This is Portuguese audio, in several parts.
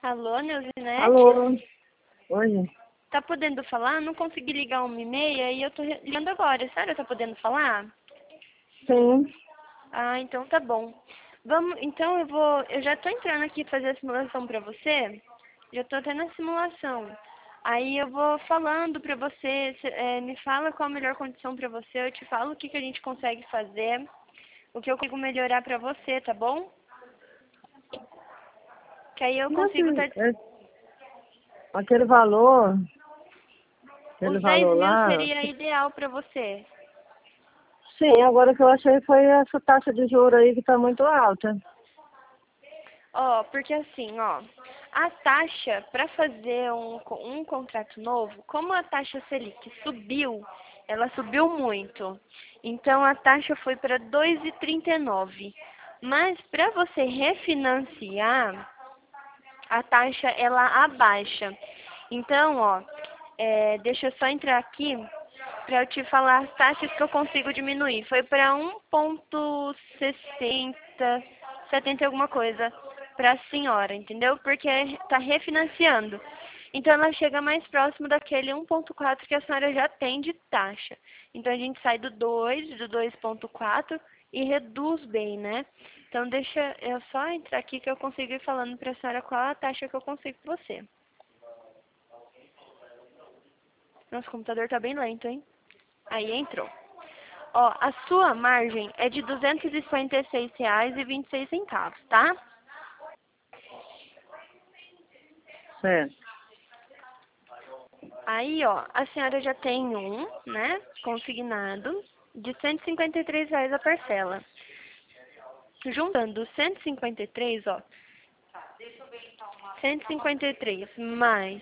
Alô, Neuzinete? Alô? Oi? Tá podendo falar? Não consegui ligar 1h30 e eu tô ligando agora. A senhora tá podendo falar? Sim. Ah, então tá bom. Então eu já tô entrando aqui fazer a simulação pra você. Já tô até na simulação. Aí eu vou falando pra você, me fala qual a melhor condição pra você, eu te falo o que a gente consegue fazer, o que eu consigo melhorar pra você, tá bom? Que aí eu Mas consigo aquele valor, Os 10 mil lá, seria ideal pra você. sim, agora o que eu achei foi essa taxa de juros aí que tá muito alta. Porque assim, a taxa para fazer um contrato novo, como a taxa Selic subiu, ela subiu muito. Então a taxa foi para 2,39. Mas para você refinanciar, a taxa ela abaixa. Então, deixa eu só entrar aqui para eu te falar as taxas que eu consigo diminuir. Foi para 1,60, 70 alguma coisa para a senhora, entendeu? Porque está refinanciando. Então ela chega mais próximo daquele 1,4 que a senhora já tem de taxa. Então a gente sai do 2,4 e reduz bem, né? Então deixa eu só entrar aqui que eu consigo ir falando para a senhora qual a taxa que eu consigo para você. Nosso computador tá bem lento, hein? Aí entrou. A sua margem é de R$ 256,26, tá? Certo. Aí, a senhora já tem né, consignado, de R$ 153 a parcela. Juntando os 153, 153 mais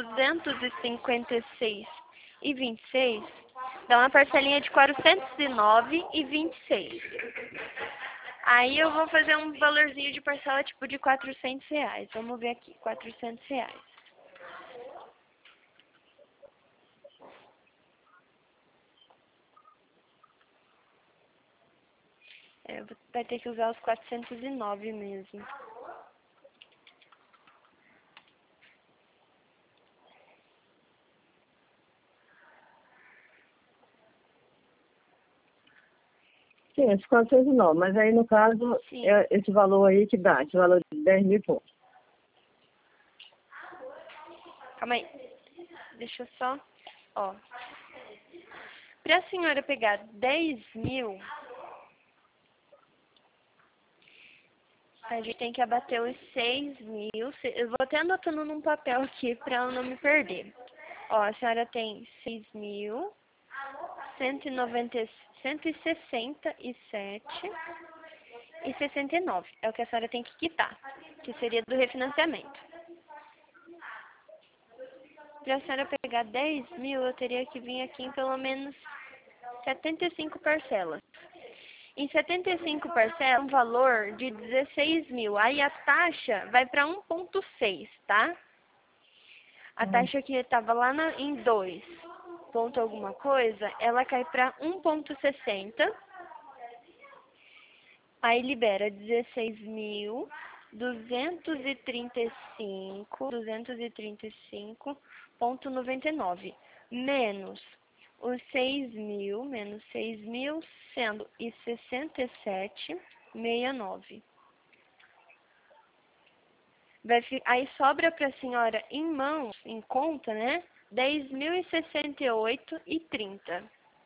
256,26, dá uma parcelinha de R$ 409,26. Aí eu vou fazer um valorzinho de parcela tipo de R$ 400. Vamos ver aqui, R$ 400. Vai ter que usar os 409 mesmo. Sim, esse 409, mas aí no caso, Sim. esse valor aí que dá, esse valor de 10 mil pontos. Calma aí. Deixa eu só. Pra senhora pegar 10 mil, a gente tem que abater os 6 mil. Eu vou até anotando num papel aqui pra eu não me perder. A senhora tem 6.167,69. É o que a senhora tem que quitar, que seria do refinanciamento. Para a senhora pegar 10 mil, eu teria que vir aqui em pelo menos 75 parcelas. Em 75 parcelas, um valor de 16 mil. Aí a taxa vai para 1,6, tá? A taxa que estava lá em 2 ponto alguma coisa, ela cai para 1,60. Aí libera 16.235,99 menos os 6 mil, menos 6 mil, sendo e 67,69. Aí sobra para a senhora em mãos, em conta, né? 10.068,30.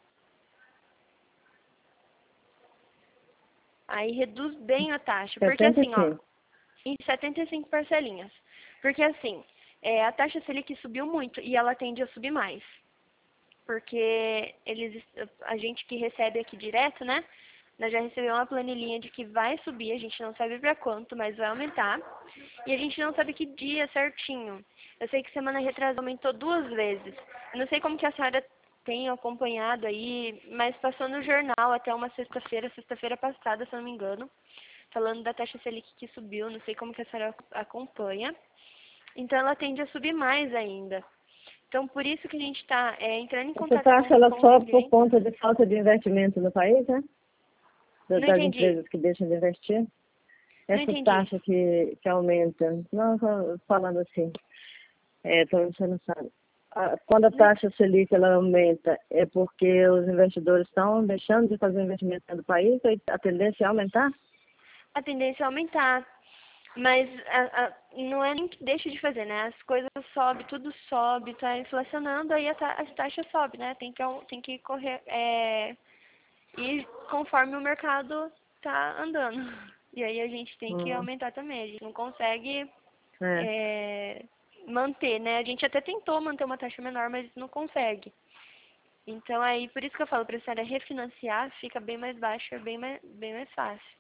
Aí reduz bem a taxa, porque assim, 75. em 75 parcelinhas. Porque assim, a taxa Selic subiu muito e ela tende a subir mais. Porque a gente que recebe aqui direto, né? Nós já recebemos uma planilhinha de que vai subir, a gente não sabe para quanto, mas vai aumentar. E a gente não sabe que dia certinho. Eu sei que semana retrasada aumentou 2 vezes. Eu não sei como que a senhora tem acompanhado aí, mas passou no jornal até uma sexta-feira passada, se eu não me engano, falando da taxa Selic que subiu, não sei como que a senhora acompanha. Então ela tende a subir mais ainda. Então por isso que a gente está entrando em Essa contato taxa, ela com os sobe por clientes. conta de falta de investimento no país, né? Não Das entendi. empresas que deixam de investir. Não essa entendi. taxa que aumenta, não, tô falando assim, você não sabe. Quando a Não, taxa Selic ela aumenta, é porque os investidores estão deixando de fazer investimento dentro do país e a tendência é aumentar? a tendência é aumentar. Mas não é nem que deixa de fazer, né? As coisas sobem, tudo sobe, tá inflacionando, aí a taxa sobe, né? Tem que correr, ir conforme o mercado tá andando. E aí a gente tem que Hum, aumentar também. A gente não consegue é. manter, né? A gente até tentou manter uma taxa menor, mas não consegue. Então aí, por isso que eu falo, para a senhora refinanciar, fica bem mais baixa, bem mais fácil.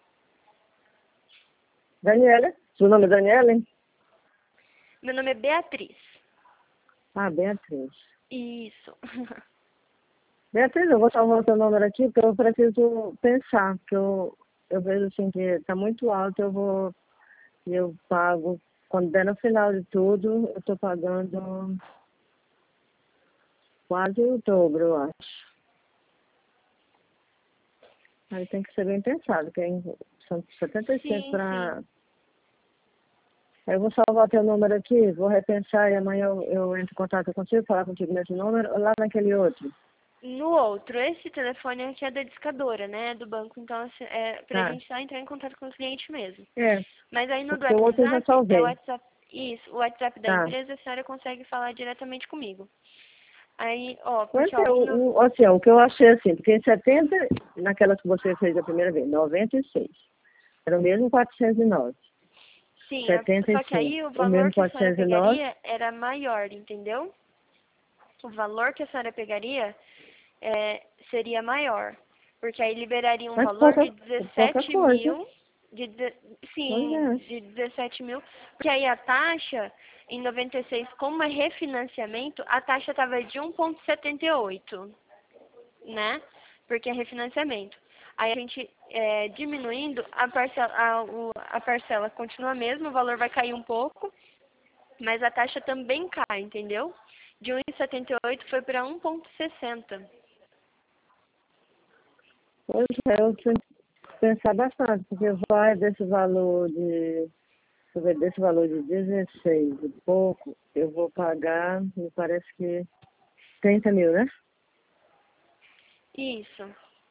Daniela? Seu nome é Daniela, hein? Meu nome é Beatriz. Ah, Beatriz. Isso. Beatriz, eu vou salvar o seu número aqui porque eu preciso pensar, porque eu vejo assim que está muito alto, eu pago, quando der no final de tudo, eu estou pagando quase o dobro, eu acho. Aí tem que ser bem pensado, que são 75 Sim, sim. para... Eu vou salvar teu número aqui, vou repensar e amanhã eu entro em contato contigo, falar contigo nesse número, ou lá naquele outro. No outro, esse telefone aqui é da discadora, né? Do banco, então assim, é pra Tá? gente só entrar em contato com o cliente mesmo. É, Mas aí no do porque o outro eu já WhatsApp, é o salvei. WhatsApp, isso, o WhatsApp da Tá. empresa, a senhora consegue falar diretamente comigo. Aí, ó, Mas, porque ó, assim, o que eu achei assim, porque em 70, naquela que você fez a primeira vez, 96, era o mesmo 409. sim, só que 75, aí o o valor mesmo que a senhora 409. pegaria era maior, entendeu? O valor que a senhora pegaria seria maior. Porque aí liberaria um Mas valor de pouca 17 coisa. mil, Pois sim, é. de 17 mil, porque aí a taxa em 96, como é refinanciamento, a taxa estava de 1,78, né? Porque é refinanciamento. Aí a gente diminuindo, a parcela continua a mesma, o valor vai cair um pouco, mas a taxa também cai, entendeu? De 1,78 foi para 1,60. Pois é, eu tenho que pensar bastante, porque vai desse valor de, deixa eu ver, desse valor de 16 e pouco, eu vou pagar, me parece que 30 mil, né? Isso.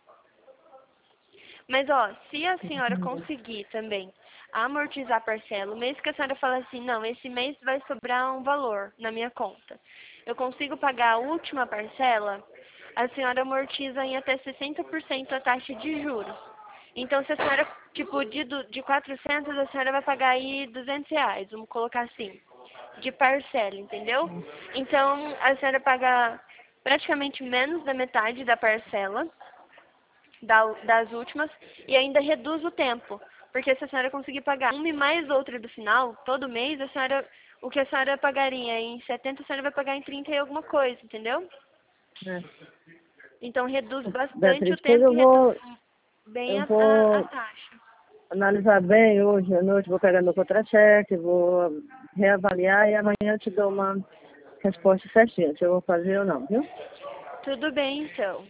Mas, ó, se a 30 senhora mil. conseguir também amortizar a parcela, mesmo que a senhora fale assim, não, esse mês vai sobrar um valor na minha conta. Eu consigo pagar a última parcela, a senhora amortiza em até 60% a taxa de juros. Então, se a senhora, tipo, de 400, a senhora vai pagar aí R$ 200, vamos colocar assim, de parcela, entendeu? Então, a senhora paga praticamente menos da metade da parcela, das últimas, e ainda reduz o tempo. Porque se a senhora conseguir pagar uma e mais outra do final, todo mês, o que a senhora pagaria em 70, a senhora vai pagar em 30 e alguma coisa, entendeu? É. Então reduz bastante o Beatriz, depois tempo e reduz bem eu a vou taxa. analisar bem hoje à noite, vou pegar meu contra-cheque, vou reavaliar e amanhã eu te dou uma resposta certinha, se eu vou fazer ou não, viu? Tudo bem, então.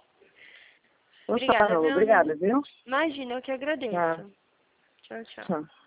Então tá, Obrigada, Raul, viu? obrigada, viu? Imagina, eu que Tá, agradeço. Tchau, tchau. tchau.